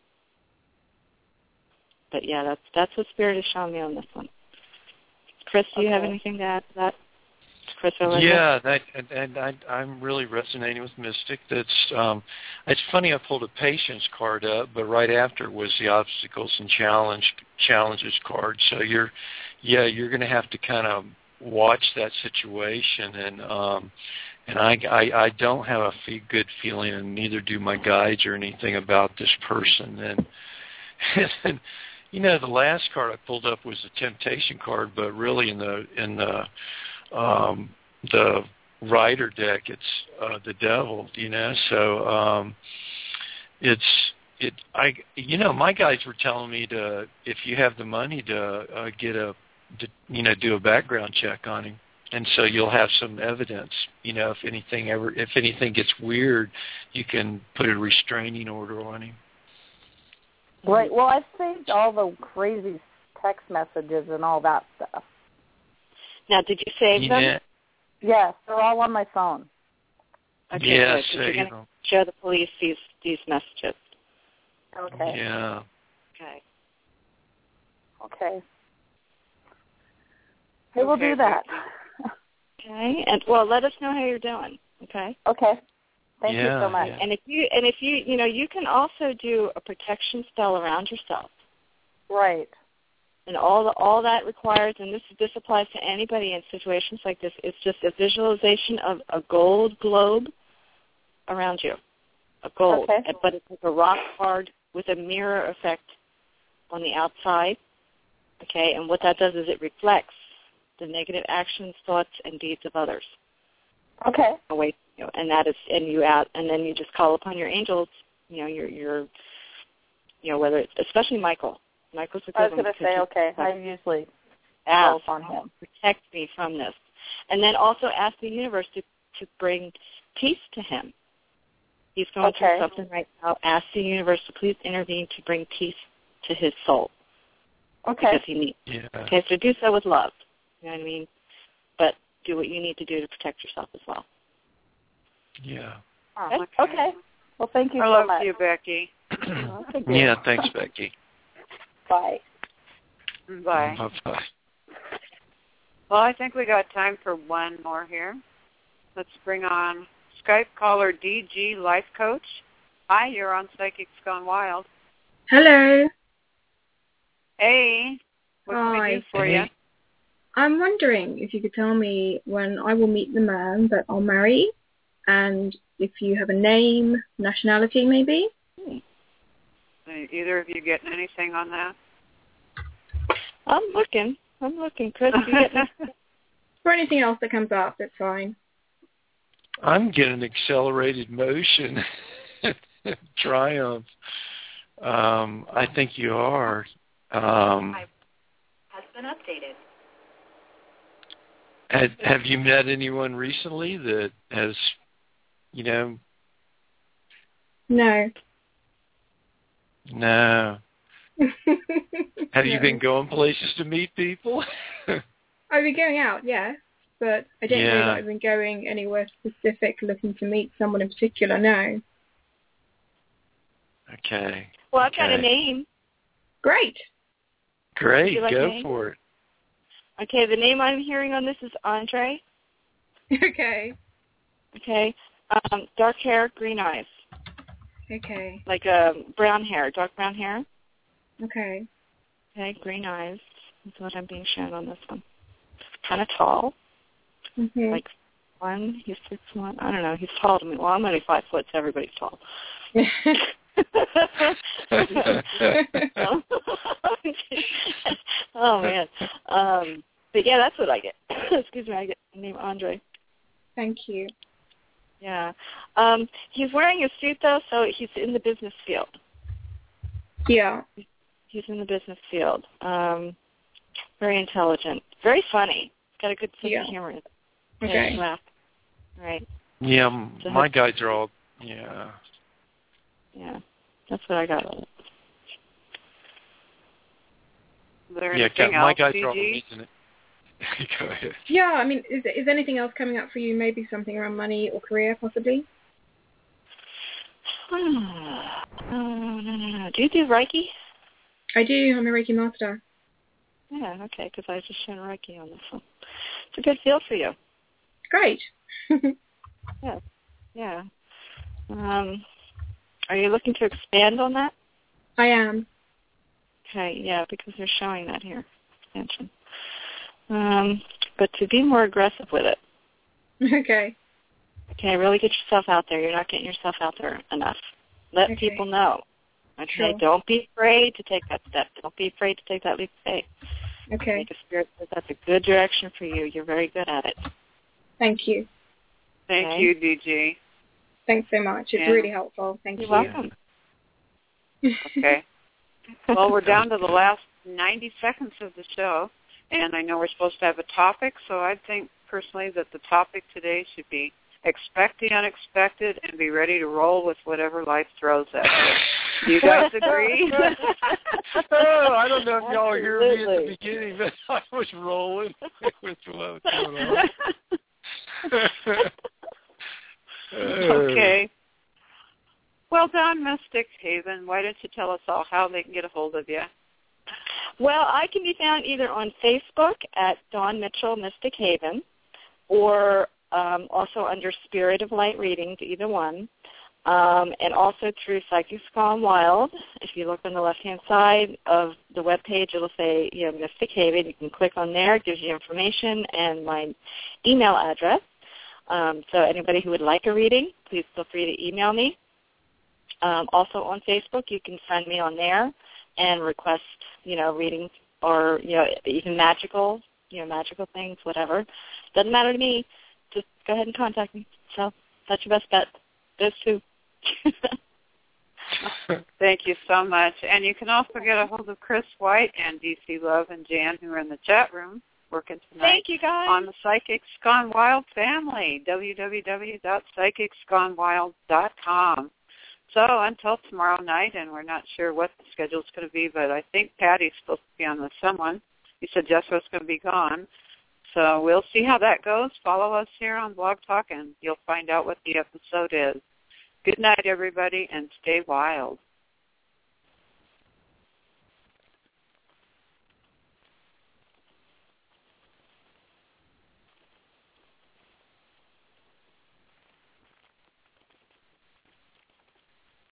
but yeah, that's that's what Spirit is showing me on this one. Chris, do you okay. have anything to add to that? Chris, yeah, that, and, and I, I'm really resonating with Mystic. That's um, it's funny. I pulled a patience card up, but right after was the obstacles and challenge challenges card. So you're, yeah, you're going to have to kind of watch that situation, and um, and I, I I don't have a fee, good feeling, and neither do my guides or anything about this person. And, and you know, the last card I pulled up was the temptation card, but really in the in the Um, the rider deck, it's uh, the devil, you know. So um, it's it. I you know, my guys were telling me to, if you have the money, to uh, get a, to, you know, do a background check on him, and so you'll have some evidence. You know, if anything ever, if anything gets weird, you can put a restraining order on him. Right. Well, I've saved all the crazy text messages and all that stuff. Now, did you save yeah. them? Yes, they're all on my phone. Okay, yes, good. uh, You're you going to know. show the police these these messages. Okay. Yeah. Okay. Okay. Hey, we'll okay, do that. Okay, and well, let us know how you're doing. Okay. Okay. Thank yeah, you so much. Yeah. And if you and if you you know you can also do a protection spell around yourself. Right. And all the, all that requires, and this this applies to anybody in situations like this, it's just a visualization of a gold globe around you, a gold, okay. but it's like a rock hard with a mirror effect on the outside. Okay, and what that does is it reflects the negative actions, thoughts, and deeds of others. Okay. Away, you know, and that is, and you out, and then you just call upon your angels. You know, your your, you know, whether it's especially Michael. Michael's a good I was going to say, okay, I usually ask on him. Protect me from this. And then also ask the universe to, to bring peace to him. He's going okay. through something right now. Ask the universe to please intervene to bring peace to his soul. Okay. Because he needs Yeah. Okay, so do so with love. You know what I mean? But do what you need to do to protect yourself as well. Yeah. Okay. okay. Well, thank you I so love much. you, Becky. Yeah, thanks, Becky. Bye. Bye. Bye-bye. Well, I think we got time for one more here. Let's bring on Skype caller D G Life Coach. Hi, you're on Psychics Gone Wild. Hello. Hey, what can Hi. we do for you? I'm wondering if you could tell me when I will meet the man that I'll marry, and if you have a name, nationality maybe. Either of you getting anything on that? I'm looking. I'm looking. Chris, you get me? For anything else that comes up, that's fine. I'm getting accelerated motion. Triumph. Um, I think you are. Um, has been updated. Have, have you met anyone recently that has, you know? No. No. Have you No. been going places to meet people? I've been going out, yes, but I don't Yeah. know that I've been going anywhere specific looking to meet someone in particular, no. Okay. Well, I've okay. got a name. Great. Great. Like Go name? for it. Okay, the name I'm hearing on this is Andre. Okay. Okay. Um, dark hair, green eyes. Okay. Like um, brown hair, dark brown hair. Okay. Okay, green eyes. That's what I'm being shown on this one. Kind of tall. Mm-hmm. Like one, he's six one. I don't know. He's tall to me. Well, I'm only five foot, so everybody's tall. Oh man. Um, but yeah, that's what I get. Excuse me, I get the name Andre. Thank you. Yeah. Um, he's wearing a suit though, so he's in the business field. Yeah. He's in the business field. Um, very intelligent. Very funny. He's got a good sense yeah. of humor. Okay. Laugh. Right. Yeah, my guys are all, yeah. Yeah. That's what I got on it. Is there yeah, anything my else, guys C G? are all amazing. Go ahead. Yeah, I mean, is, is anything else coming up for you? Maybe something around money or career, possibly? Oh, no, no, no. Do you do Reiki? I do. I'm a Reiki master. Yeah, okay, because I was just shown Reiki on this one. It's a good feel for you. Great. Yeah, yeah. Um, are you looking to expand on that? I am. Okay, yeah, because they're showing that here, expansion. Um, but to be more aggressive with it. Okay. Okay, really get yourself out there. You're not getting yourself out there enough. Let okay. people know. Okay, sure. Don't be afraid to take that step. Don't be afraid to take that leap of faith. Okay. Make a spirit says that's a good direction for you. You're very good at it. Thank you. Thank okay. you, D G. Thanks so much. It's yeah. really helpful. Thank You're you. welcome. Okay. Well, we're down to the last ninety seconds of the show, and I know we're supposed to have a topic, so I think personally that the topic today should be expect the unexpected and be ready to roll with whatever life throws at you. Do you guys agree? Oh, I don't know if y'all hear me at the beginning, but I was rolling with what was going on. Okay. Well done, Mystic Haven. Why don't you tell us all how they can get a hold of you? Well, I can be found either on Facebook at Dawn Mitchell Mystic Haven or um, also under Spirit of Light Readings, either one, um, and also through Psychics Gone Wild. If you look on the left-hand side of the webpage, it'll say, you know, Mystic Haven. You can click on there. It gives you information and my email address. Um, so anybody who would like a reading, please feel free to email me. Um, also on Facebook, you can friend me on there and request, you know, readings or, you know, even magical, you know, magical things, whatever. Doesn't matter to me. Just go ahead and contact me. So that's your best bet. Those two. Thank you so much. And you can also get a hold of Chris White and D C Love and Jan, who are in the chat room working tonight. Thank you, guys. On the Psychics Gone Wild family, w w w dot psychics gone wild dot com. So until tomorrow night, and we're not sure what the schedule's going to be, but I think Patty's supposed to be on with someone. You said Jessica's going to be gone. So we'll see how that goes. Follow us here on Blog Talk, and you'll find out what the episode is. Good night, everybody, and stay wild.